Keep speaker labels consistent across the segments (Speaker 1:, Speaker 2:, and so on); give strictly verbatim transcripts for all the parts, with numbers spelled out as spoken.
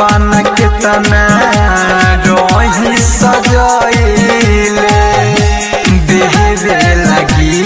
Speaker 1: दीवाना के तना रही सजाइले देहरे लगी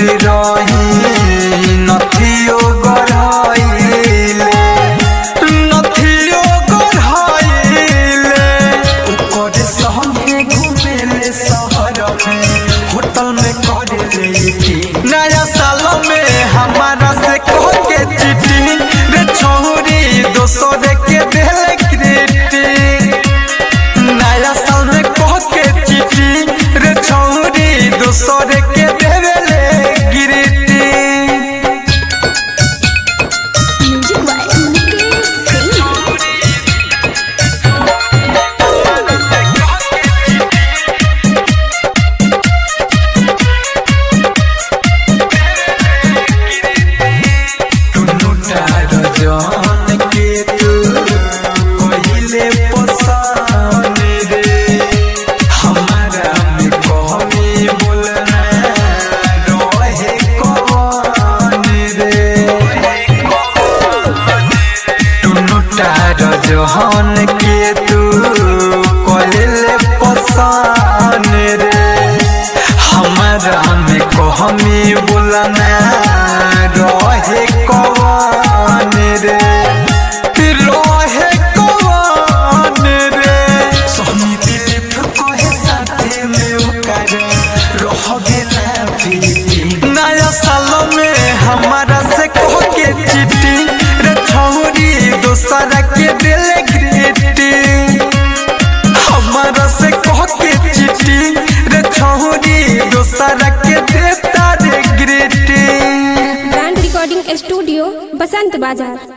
Speaker 1: रही नथियो गढ़ाइले नथियो गढ़ाइले ओकर संगे घूमेले शहर में होटल में करे नया साल में हमारा से कह के चिट्ठी रे छोरी दोसर के देले ग्रीटिंग नया साल में कह के चिट्ठी रे छोरी दोसर के देले ग्रीटिंग। जहान के तू कोइले पसान रे हमारा में कहमी बोलना रहे कवान रे रहे कवान रे सोनी दिल कहे साथे में ओकर रह गेला फिर नया साल में हमारा से कह के चिट्ठी रे छोरी दोसरा के देले ग्रीटिंग हमारा से कह के चिट्ठी रे छोरी दोसरा के देता रे greeting.
Speaker 2: Brand recording studio Basant बाजार।